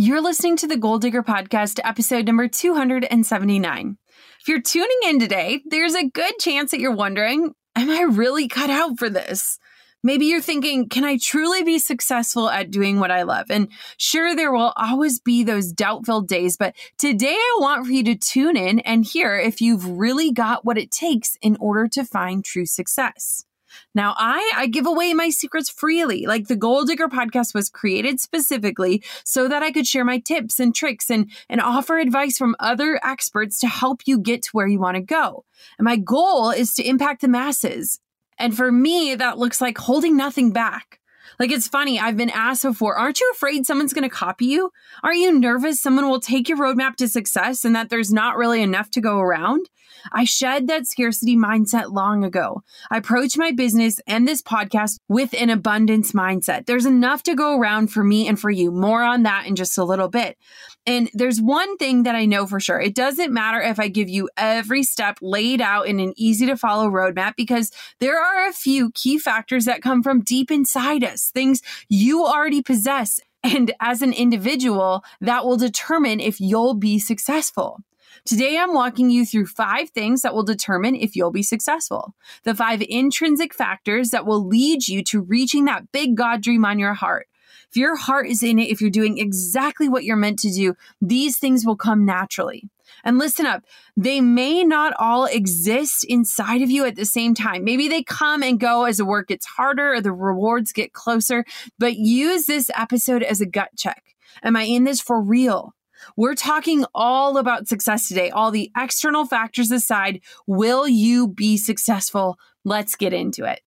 You're listening to the Goal Digger Podcast, episode number 279. If you're tuning in today, there's a good chance that you're wondering, am I really cut out for this? Maybe you're thinking, can I truly be successful at doing what I love? And sure, there will always be those doubt-filled days, but today I want for you to tune in and hear if you've really got what it takes in order to find true success. Now, I give away my secrets freely. Like the Goal Digger Podcast was created specifically so that I could share my tips and tricks and offer advice from other experts to help you get to where you want to go. And my goal is to impact the masses. And for me, that looks like holding nothing back. Like, it's funny, I've been asked before, aren't you afraid someone's going to copy you? Aren't you nervous someone will take your roadmap to success and that there's not really enough to go around? I shed that scarcity mindset long ago. I approached my business and this podcast with an abundance mindset. There's enough to go around for me and for you. More on that in just a little bit. And there's one thing that I know for sure. It doesn't matter if I give you every step laid out in an easy to follow roadmap, because there are a few key factors that come from deep inside us, things you already possess. And as an individual, that will determine if you'll be successful. Today, I'm walking you through 5 things that will determine if you'll be successful. The 5 intrinsic factors that will lead you to reaching that big God dream on your heart. If your heart is in it, if you're doing exactly what you're meant to do, these things will come naturally. And listen up, they may not all exist inside of you at the same time. Maybe they come and go as the work gets harder or the rewards get closer, but use this episode as a gut check. Am I in this for real? We're talking all about success today. All the external factors aside, will you be successful? Let's get into it.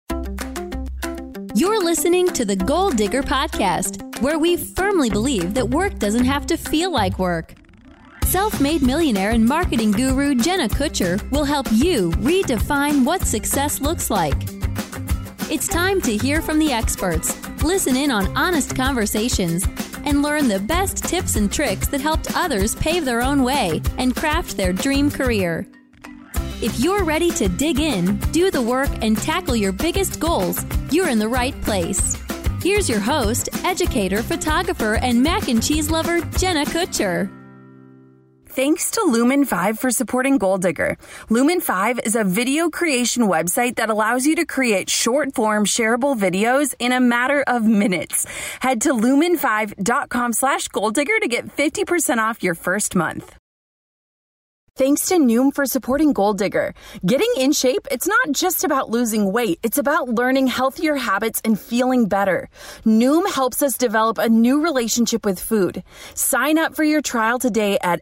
You're listening to the Goal Digger Podcast, where we firmly believe that work doesn't have to feel like work. Self-made millionaire and marketing guru Jenna Kutcher will help you redefine what success looks like. It's time to hear from the experts, listen in on honest conversations, and learn the best tips and tricks that helped others pave their own way and craft their dream career. If you're ready to dig in, do the work, and tackle your biggest goals, you're in the right place. Here's your host, educator, photographer, and mac and cheese lover, Jenna Kutcher. Thanks to Lumen 5 for supporting Goal Digger. Lumen 5 is a video creation website that allows you to create short-form shareable videos in a matter of minutes. Head to lumen5.com/goaldigger to get 50% off your first month. Thanks to Noom for supporting Goal Digger. Getting in shape, it's not just about losing weight. It's about learning healthier habits and feeling better. Noom helps us develop a new relationship with food. Sign up for your trial today at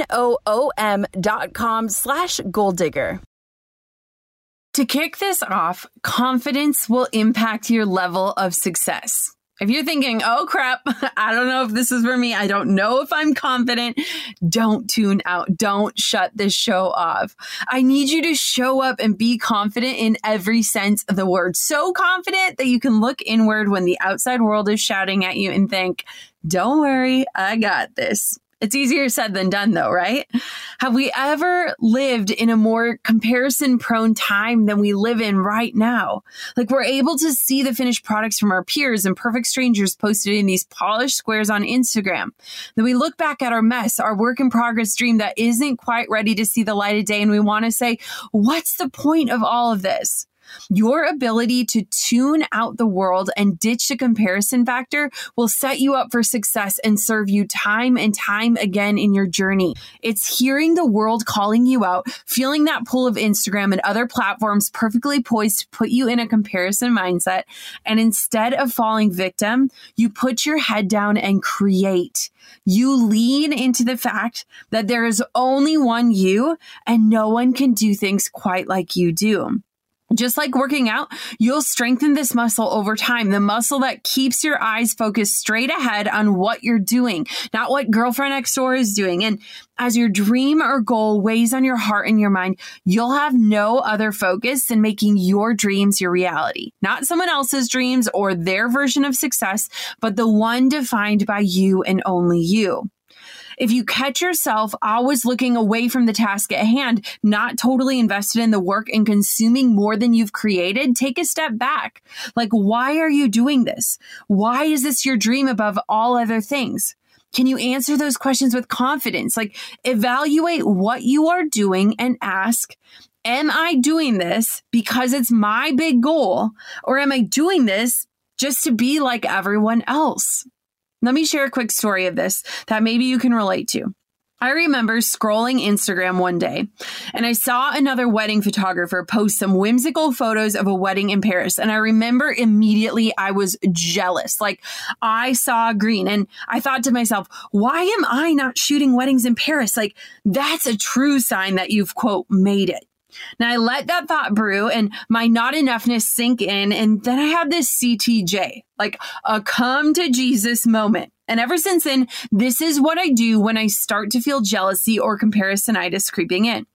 noom.com/goaldigger. To kick this off, confidence will impact your level of success. If you're thinking, oh crap, I don't know if this is for me, I don't know if I'm confident, don't tune out. Don't shut this show off. I need you to show up and be confident in every sense of the word. So confident that you can look inward when the outside world is shouting at you and think, don't worry, I got this. It's easier said than done though, right? Have we ever lived in a more comparison-prone time than we live in right now? Like, we're able to see the finished products from our peers and perfect strangers posted in these polished squares on Instagram. Then we look back at our mess, our work in progress dream that isn't quite ready to see the light of day, and we want to say, what's the point of all of this? Your ability to tune out the world and ditch the comparison factor will set you up for success and serve you time and time again in your journey. It's hearing the world calling you out, feeling that pull of Instagram and other platforms perfectly poised to put you in a comparison mindset. And instead of falling victim, you put your head down and create. You lean into the fact that there is only one you and no one can do things quite like you do. Just like working out, you'll strengthen this muscle over time, the muscle that keeps your eyes focused straight ahead on what you're doing, not what girlfriend next door is doing. And as your dream or goal weighs on your heart and your mind, you'll have no other focus than making your dreams your reality, not someone else's dreams or their version of success, but the one defined by you and only you. If you catch yourself always looking away from the task at hand, not totally invested in the work and consuming more than you've created, take a step back. Like, why are you doing this? Why is this your dream above all other things? Can you answer those questions with confidence? Like, evaluate what you are doing and ask, am I doing this because it's my big goal, or am I doing this just to be like everyone else? Let me share a quick story of this that maybe you can relate to. I remember scrolling Instagram one day and I saw another wedding photographer post some whimsical photos of a wedding in Paris. And I remember immediately I was jealous. Like, I saw green and I thought to myself, why am I not shooting weddings in Paris? Like, that's a true sign that you've, quote, made it. Now, I let that thought brew and my not enoughness sink in. And then I had this CTJ, like a come to Jesus moment. And ever since then, this is what I do when I start to feel jealousy or comparisonitis creeping in.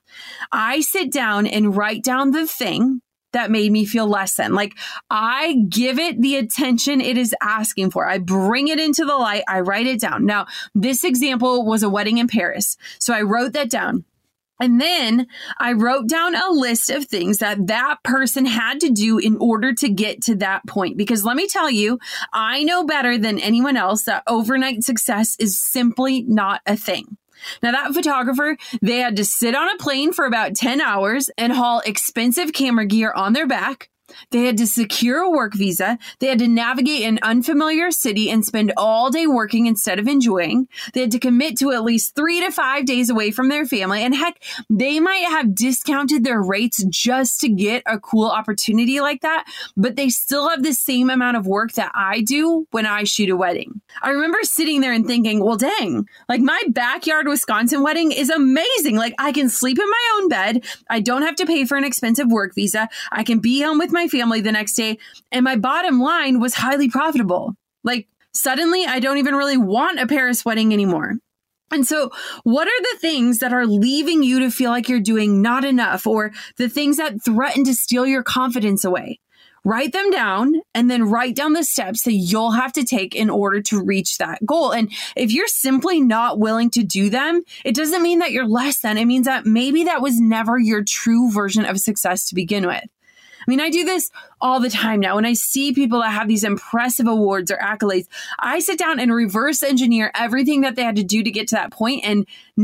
I sit down and write down the thing that made me feel less than. Like, I give it the attention it is asking for. I bring it into the light. I write it down. Now, this example was a wedding in Paris. So I wrote that down. And then I wrote down a list of things that person had to do in order to get to that point. Because let me tell you, I know better than anyone else that overnight success is simply not a thing. Now, that photographer, they had to sit on a plane for about 10 hours and haul expensive camera gear on their back. They had to secure a work visa. They had to navigate an unfamiliar city and spend all day working instead of enjoying. They had to commit to at least 3 to 5 days away from their family. And heck, they might have discounted their rates just to get a cool opportunity like that, but they still have the same amount of work that I do when I shoot a wedding. I remember sitting there and thinking, well, dang, like my backyard Wisconsin wedding is amazing. Like, I can sleep in my own bed. I don't have to pay for an expensive work visa. I can be home with my family the next day. And my bottom line was highly profitable. Like, suddenly I don't even really want a Paris wedding anymore. And so what are the things that are leaving you to feel like you're doing not enough, or the things that threaten to steal your confidence away? Write them down and then write down the steps that you'll have to take in order to reach that goal. And if you're simply not willing to do them, it doesn't mean that you're less than. It means that maybe that was never your true version of success to begin with. I mean, I do this all the time now. When I see people that have these impressive awards or accolades, I sit down and reverse engineer everything that they had to do to get to that point. And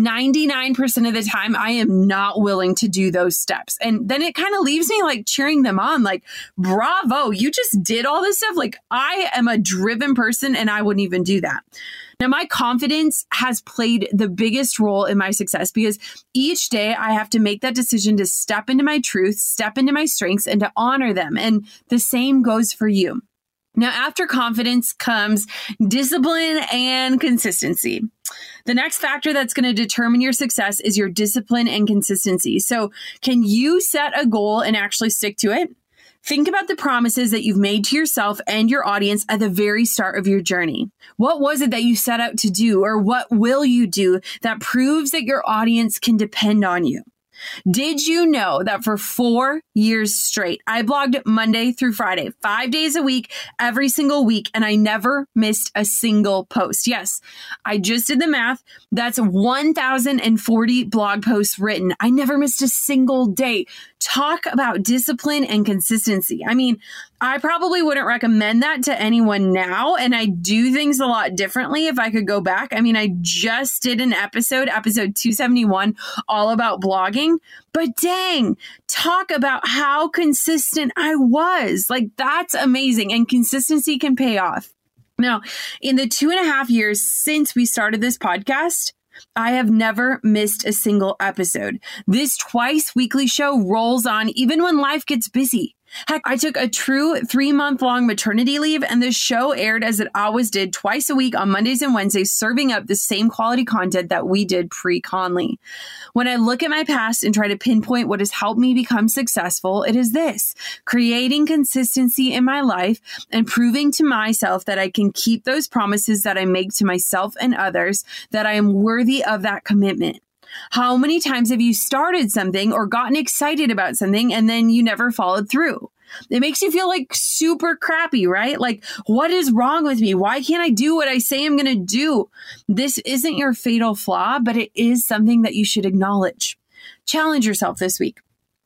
99% of the time, I am not willing to do those steps. And then it kind of leaves me like cheering them on, like, bravo, you just did all this stuff. Like, I am a driven person and I wouldn't even do that. Now, my confidence has played the biggest role in my success because each day I have to make that decision to step into my truth, step into my strengths, and to honor them. And the same goes for you. Now, after confidence comes discipline and consistency. The next factor that's going to determine your success is your discipline and consistency. So, can you set a goal and actually stick to it? Think about the promises that you've made to yourself and your audience at the very start of your journey. What was it that you set out to do, or what will you do that proves that your audience can depend on you? Did you know that for 4 years straight, I blogged Monday through Friday, 5 days a week, every single week, and I never missed a single post? Yes, I just did the math. That's 1,040 blog posts written. I never missed a single day. Talk about discipline and consistency. I mean, I probably wouldn't recommend that to anyone now, and I do things a lot differently if I could go back. I mean, I just did an episode 271, all about blogging, but dang, talk about how consistent I was. Like, that's amazing, and consistency can pay off. Now, in the 2.5 years since we started this podcast, I have never missed a single episode. This twice weekly show rolls on even when life gets busy. Heck, I took a true 3-month-long maternity leave, and the show aired as it always did, twice a week on Mondays and Wednesdays, serving up the same quality content that we did pre-Conley. When I look at my past and try to pinpoint what has helped me become successful, it is this: creating consistency in my life and proving to myself that I can keep those promises that I make to myself and others, that I am worthy of that commitment. How many times have you started something or gotten excited about something and then you never followed through? It makes you feel like super crappy, right? Like, what is wrong with me? Why can't I do what I say I'm going to do? This isn't your fatal flaw, but it is something that you should acknowledge. Challenge yourself this week.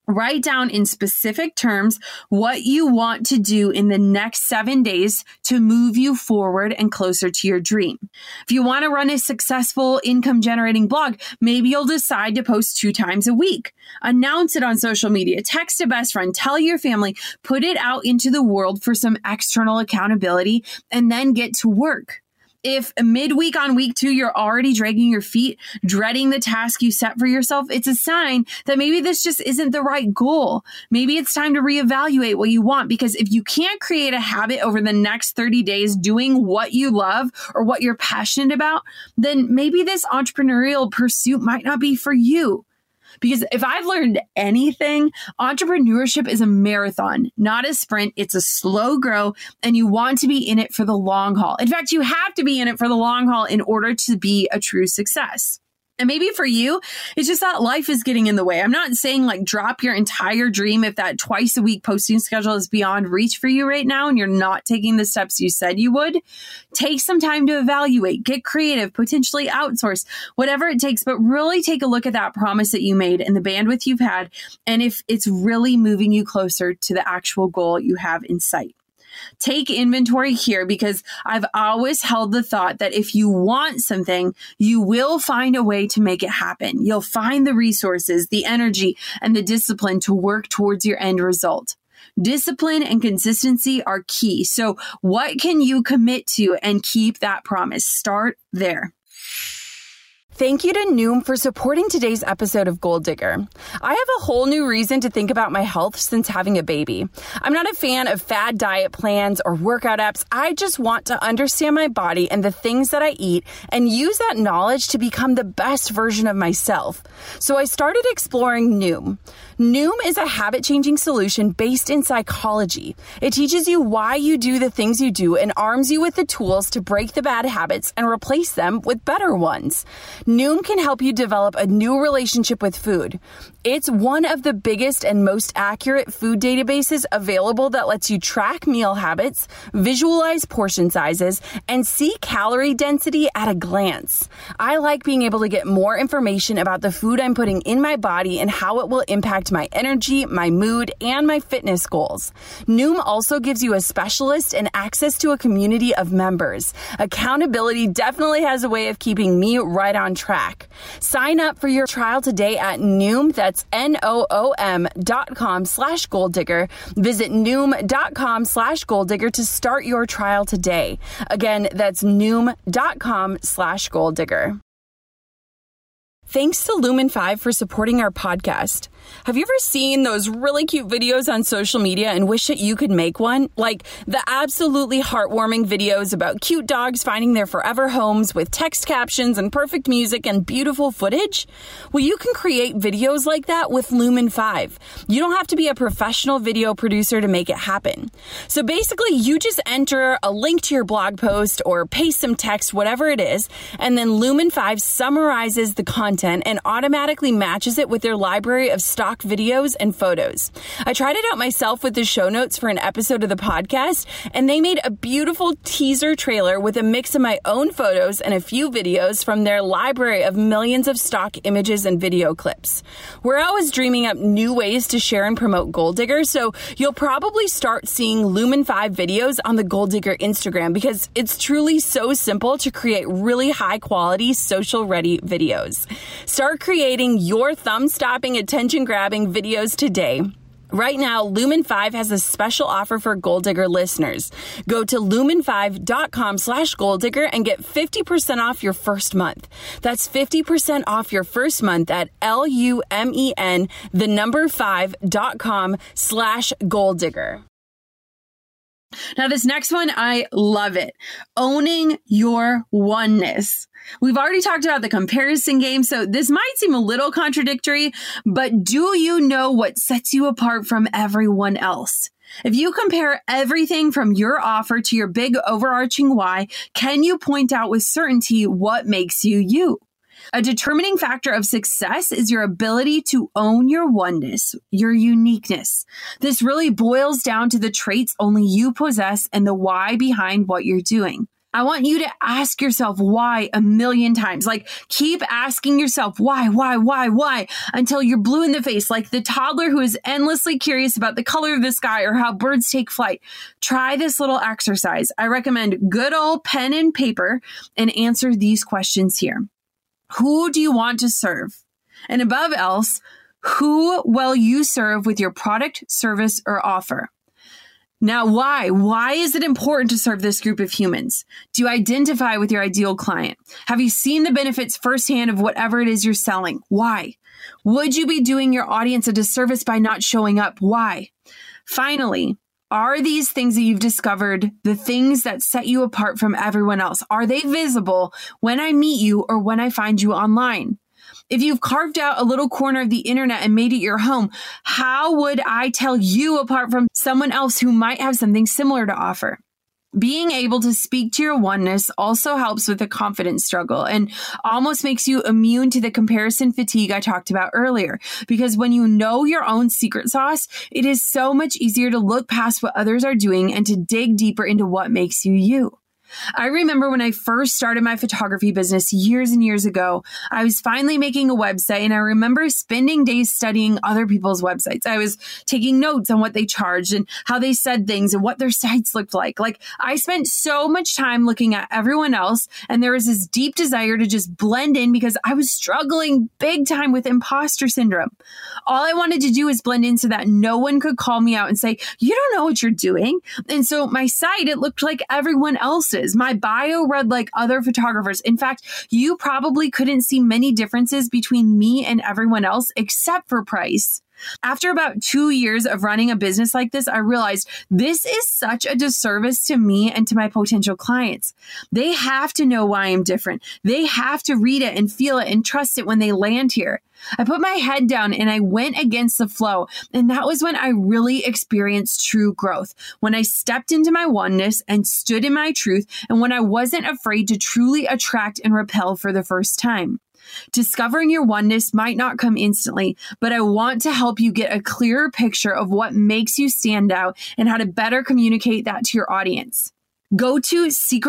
Write down in specific terms what you want to do in the next 7 days to move you forward and closer to your dream. If you want to run a successful income generating blog, maybe you'll decide to post 2 times a week. Announce it on social media, text a best friend, tell your family, put it out into the world for some external accountability, and then get to work. If midweek on week 2, you're already dragging your feet, dreading the task you set for yourself, it's a sign that maybe this just isn't the right goal. Maybe it's time to reevaluate what you want, because if you can't create a habit over the next 30 days doing what you love or what you're passionate about, then maybe this entrepreneurial pursuit might not be for you. Because if I've learned anything, entrepreneurship is a marathon, not a sprint. It's a slow grow, and you want to be in it for the long haul. In fact, you have to be in it for the long haul in order to be a true success. And maybe for you, it's just that life is getting in the way. I'm not saying like drop your entire dream if that twice a week posting schedule is beyond reach for you right now and you're not taking the steps you said you would. Take some time to evaluate, get creative, potentially outsource, whatever it takes, but really take a look at that promise that you made and the bandwidth you've had, and if it's really moving you closer to the actual goal you have in sight. Take inventory here, because I've always held the thought that if you want something, you will find a way to make it happen. You'll find the resources, the energy, and the discipline to work towards your end result. Discipline and consistency are key. So what can you commit to and keep that promise? Start there. Thank you to Noom for supporting today's episode of Goal Digger. I have a whole new reason to think about my health since having a baby. I'm not a fan of fad diet plans or workout apps. I just want to understand my body and the things that I eat and use that knowledge to become the best version of myself. So I started exploring Noom. Noom is a habit-changing solution based in psychology. It teaches you why you do the things you do and arms you with the tools to break the bad habits and replace them with better ones. Noom can help you develop a new relationship with food. It's one of the biggest and most accurate food databases available that lets you track meal habits, visualize portion sizes, and see calorie density at a glance. I like being able to get more information about the food I'm putting in my body and how it will impact my energy, my mood, and my fitness goals. Noom also gives you a specialist and access to a community of members. Accountability definitely has a way of keeping me right on track. Sign up for your trial today at Noom. That's Noom.com/goaldigger. Visit Noom.com/goaldigger to start your trial today. Again, that's Noom.com/goaldigger. Thanks to Lumen5 for supporting our podcast. Have you ever seen those really cute videos on social media and wish that you could make one? Like the absolutely heartwarming videos about cute dogs finding their forever homes with text captions and perfect music and beautiful footage? Well, you can create videos like that with Lumen5. You don't have to be a professional video producer to make it happen. So basically, you just enter a link to your blog post or paste some text, whatever it is, and then Lumen5 summarizes the content and automatically matches it with their library of stock videos and photos. I tried it out myself with the show notes for an episode of the podcast, and they made a beautiful teaser trailer with a mix of my own photos and a few videos from their library of millions of stock images and video clips. We're always dreaming up new ways to share and promote Goal Digger, so you'll probably start seeing Lumen5 videos on the Goal Digger Instagram, because it's truly so simple to create really high quality social ready videos. Start creating your thumb-stopping, attention-grabbing videos today. Right now, Lumen5 has a special offer for Goal Digger listeners. Go to lumen5.com/goaldigger and get 50% off your first month. That's 50% off your first month at lumen5.com/goaldigger. Now, this next one, I love it. Owning your oneness. We've already talked about the comparison game, so this might seem a little contradictory, but do you know what sets you apart from everyone else? If you compare everything from your offer to your big overarching why, can you point out with certainty what makes you you? A determining factor of success is your ability to own your oneness, your uniqueness. This really boils down to the traits only you possess and the why behind what you're doing. I want you to ask yourself why a million times. Like, keep asking yourself why, until you're blue in the face, like the toddler who is endlessly curious about the color of the sky or how birds take flight. Try this little exercise. I recommend good old pen and paper and answer these questions here. Who do you want to serve? And above else, who will you serve with your product, service, or offer? Now, why? Why is it important to serve this group of humans? Do you identify with your ideal client? Have you seen the benefits firsthand of whatever it is you're selling? Why? Would you be doing your audience a disservice by not showing up? Why? Finally, are these things that you've discovered the things that set you apart from everyone else? Are they visible when I meet you or when I find you online? If you've carved out a little corner of the internet and made it your home, how would I tell you apart from someone else who might have something similar to offer? Being able to speak to your oneness also helps with the confidence struggle and almost makes you immune to the comparison fatigue I talked about earlier. Because when you know your own secret sauce, it is so much easier to look past what others are doing and to dig deeper into what makes you you. I remember when I first started my photography business years and years ago, I was finally making a website, and I remember spending days studying other people's websites. I was taking notes on what they charged and how they said things and what their sites looked like. Like, I spent so much time looking at everyone else, and there was this deep desire to just blend in because I was struggling big time with imposter syndrome. All I wanted to do was blend in so that no one could call me out and say, "You don't know what you're doing." And so my site, it looked like everyone else's. My bio read like other photographers. In fact, you probably couldn't see many differences between me and everyone else except for price. After about 2 years of running a business like this, I realized this is such a disservice to me and to my potential clients. They have to know why I'm different. They have to read it and feel it and trust it when they land here. I put my head down and I went against the flow. And that was when I really experienced true growth. When I stepped into my oneness and stood in my truth, and when I wasn't afraid to truly attract and repel for the first time. Discovering your oneness might not come instantly, but I want to help you get a clearer picture of what makes you stand out and how to better communicate that to your audience. Go to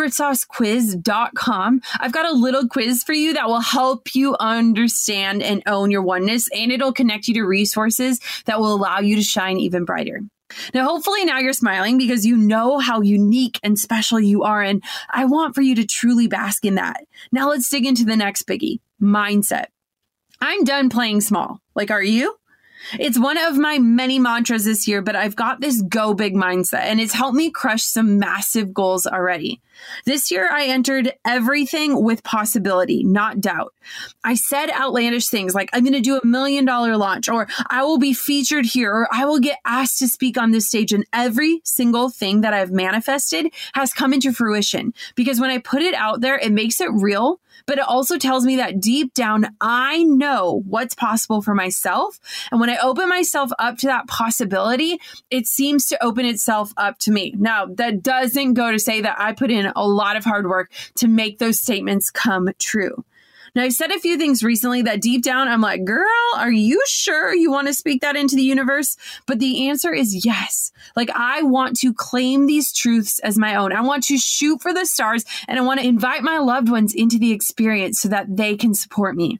secretsaucequiz.com. I've got a little quiz for you that will help you understand and own your oneness, and it'll connect you to resources that will allow you to shine even brighter. Now, hopefully now you're smiling because you know how unique and special you are, and I want for you to truly bask in that. Now let's dig into the next biggie, mindset. I'm done playing small. Like, are you? It's one of my many mantras this year, but I've got this go big mindset, and it's helped me crush some massive goals already. This year, I entered everything with possibility, not doubt. I said outlandish things like, I'm going to do $1 million launch, or I will be featured here, or I will get asked to speak on this stage. And every single thing that I've manifested has come into fruition, because when I put it out there, it makes it real. But it also tells me that deep down, I know what's possible for myself. And when I open myself up to that possibility, it seems to open itself up to me. Now, that doesn't go to say that I put in a lot of hard work to make those statements come true. Now, I've said a few things recently that deep down, I'm like, girl, are you sure you want to speak that into the universe? But the answer is yes. Like, I want to claim these truths as my own. I want to shoot for the stars, and I want to invite my loved ones into the experience so that they can support me.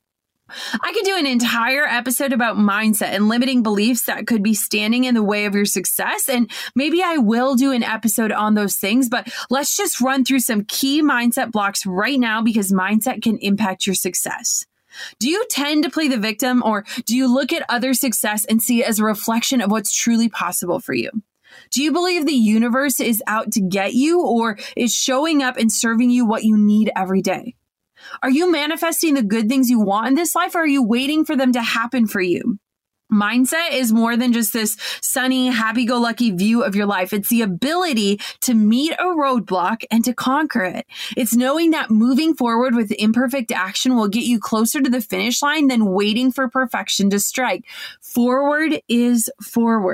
I could do an entire episode about mindset and limiting beliefs that could be standing in the way of your success. And maybe I will do an episode on those things, but let's just run through some key mindset blocks right now, because mindset can impact your success. Do you tend to play the victim, or do you look at other success and see it as a reflection of what's truly possible for you? Do you believe the universe is out to get you, or is showing up and serving you what you need every day? Are you manifesting the good things you want in this life, or are you waiting for them to happen for you? Mindset is more than just this sunny, happy-go-lucky view of your life. It's the ability to meet a roadblock and to conquer it. It's knowing that moving forward with imperfect action will get you closer to the finish line than waiting for perfection to strike. Forward is forward.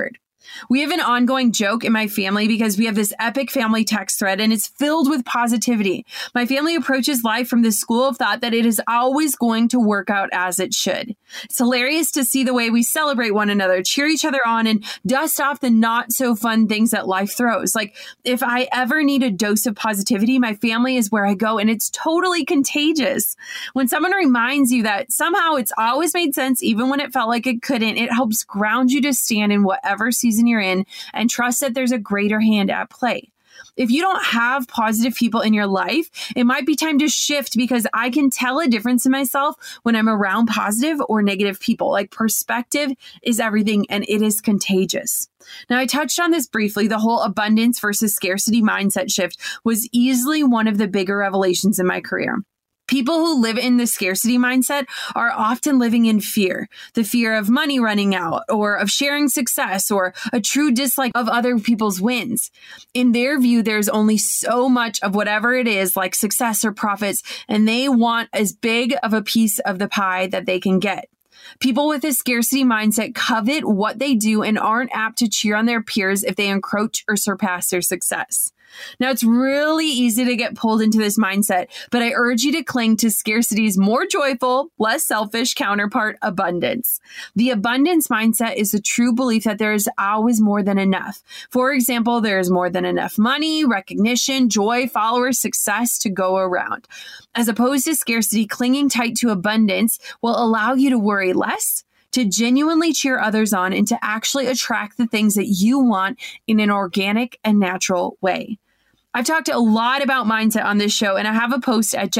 We have an ongoing joke in my family because we have this epic family text thread and it's filled with positivity. My family approaches life from this school of thought that it is always going to work out as it should. It's hilarious to see the way we celebrate one another, cheer each other on, and dust off the not so fun things that life throws. Like, if I ever need a dose of positivity, my family is where I go, and it's totally contagious. When someone reminds you that somehow it's always made sense, even when it felt like it couldn't, it helps ground you to stand in whatever season you're in and trust that there's a greater hand at play. If you don't have positive people in your life, it might be time to shift, because I can tell a difference in myself when I'm around positive or negative people. Like, perspective is everything, and it is contagious. Now, I touched on this briefly. The whole abundance versus scarcity mindset shift was easily one of the bigger revelations in my career. People who live in the scarcity mindset are often living in fear, the fear of money running out, or of sharing success, or a true dislike of other people's wins. In their view, there's only so much of whatever it is, like success or profits, and they want as big of a piece of the pie that they can get. People with a scarcity mindset covet what they do and aren't apt to cheer on their peers if they encroach or surpass their success. Now, it's really easy to get pulled into this mindset, but I urge you to cling to scarcity's more joyful, less selfish counterpart, abundance. The abundance mindset is the true belief that there is always more than enough. For example, there is more than enough money, recognition, joy, followers, success to go around. As opposed to scarcity, clinging tight to abundance will allow you to worry less, to genuinely cheer others on, and to actually attract the things that you want in an organic and natural way. I've talked a lot about mindset on this show, and I have a post at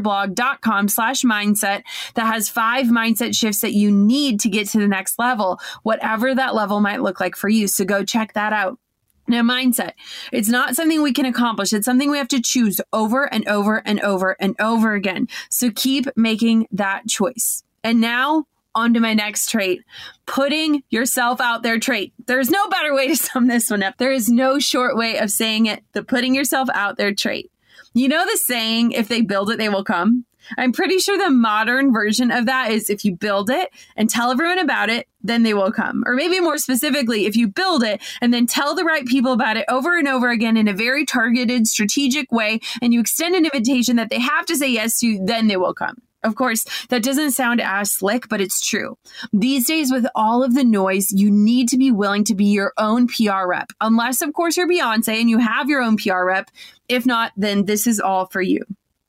jennakutcherblog.com/mindset that has 5 mindset shifts that you need to get to the next level, whatever that level might look like for you. So go check that out. Now, mindset, it's not something we can accomplish. It's something we have to choose over and over and over and over again. So keep making that choice. And now, on to my next trait, putting yourself out there trait. There's no better way to sum this one up. There is no short way of saying it, the putting yourself out there trait. You know the saying, if they build it, they will come? I'm pretty sure the modern version of that is, if you build it and tell everyone about it, then they will come. Or maybe more specifically, if you build it and then tell the right people about it over and over again in a very targeted, strategic way, and you extend an invitation that they have to say yes to, then they will come. Of course, that doesn't sound as slick, but it's true. These days, with all of the noise, you need to be willing to be your own PR rep. Unless, of course, you're Beyonce and you have your own PR rep. If not, then this is all for you.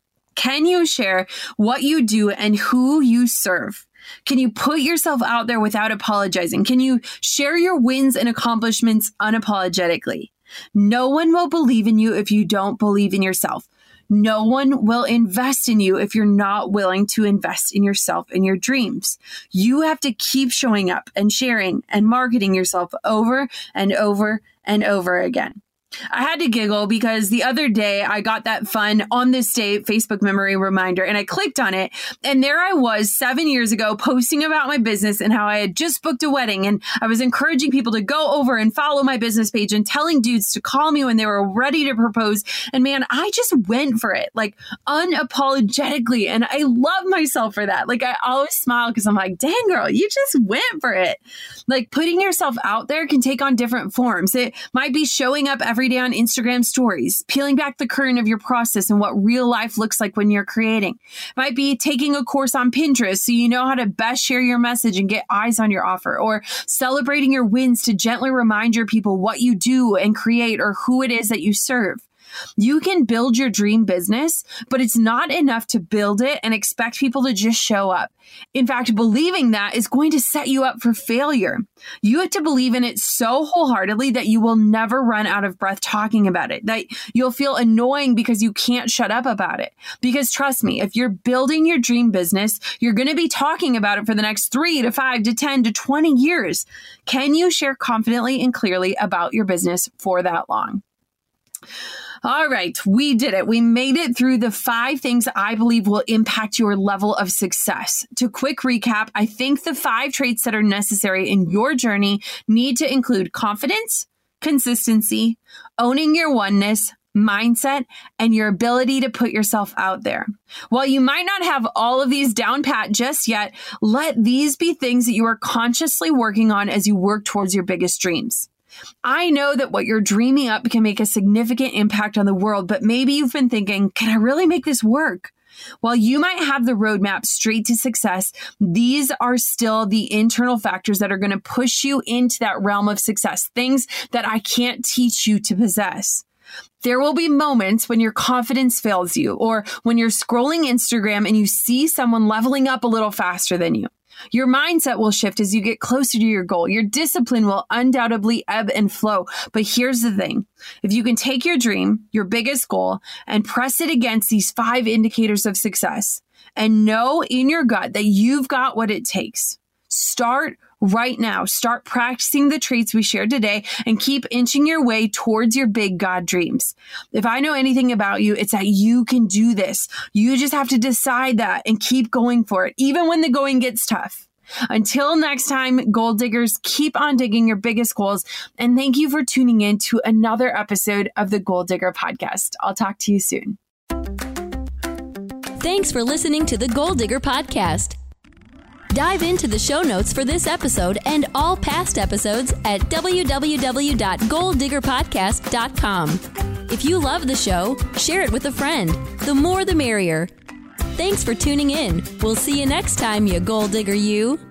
Can you share what you do and who you serve? Can you put yourself out there without apologizing? Can you share your wins and accomplishments unapologetically? No one will believe in you if you don't believe in yourself. No one will invest in you if you're not willing to invest in yourself and your dreams. You have to keep showing up and sharing and marketing yourself over and over and over again. I had to giggle because the other day I got that fun On This Day Facebook memory reminder, and I clicked on it, and there I was 7 years ago posting about my business and how I had just booked a wedding, and I was encouraging people to go over and follow my business page and telling dudes to call me when they were ready to propose. And man, I just went for it, like, unapologetically, and I love myself for that. Like, I always smile because I'm like, dang girl, you just went for it. Like, putting yourself out there can take on different forms. It might be showing up every day on Instagram stories, peeling back the curtain of your process and what real life looks like when you're creating. It might be taking a course on Pinterest so you know how to best share your message and get eyes on your offer, or celebrating your wins to gently remind your people what you do and create or who it is that you serve. You can build your dream business, but it's not enough to build it and expect people to just show up. In fact, believing that is going to set you up for failure. You have to believe in it so wholeheartedly that you will never run out of breath talking about it, that you'll feel annoying because you can't shut up about it. Because trust me, if you're building your dream business, you're going to be talking about it for the next 3 to 5 to 10 to 20 years. Can you share confidently and clearly about your business for that long? All right, we did it. We made it through the 5 things I believe will impact your level of success. To quick recap, I think the 5 traits that are necessary in your journey need to include confidence, consistency, owning your oneness, mindset, and your ability to put yourself out there. While you might not have all of these down pat just yet, let these be things that you are consciously working on as you work towards your biggest dreams. I know that what you're dreaming up can make a significant impact on the world, but maybe you've been thinking, can I really make this work? While you might have the roadmap straight to success, these are still the internal factors that are going to push you into that realm of success, things that I can't teach you to possess. There will be moments when your confidence fails you, or when you're scrolling Instagram and you see someone leveling up a little faster than you. Your mindset will shift as you get closer to your goal. Your discipline will undoubtedly ebb and flow. But here's the thing. If you can take your dream, your biggest goal, and press it against these 5 indicators of success and know in your gut that you've got what it takes, start right now. Start practicing the traits we shared today and keep inching your way towards your big God dreams. If I know anything about you, it's that you can do this. You just have to decide that and keep going for it, even when the going gets tough. Until next time, goal diggers, keep on digging your biggest goals. And thank you for tuning in to another episode of the Goal Digger Podcast. I'll talk to you soon. Thanks for listening to the Goal Digger Podcast. Dive into the show notes for this episode and all past episodes at www.goaldiggerpodcast.com. If you love the show, share it with a friend. The more the merrier. Thanks for tuning in. We'll see you next time, you goal digger you.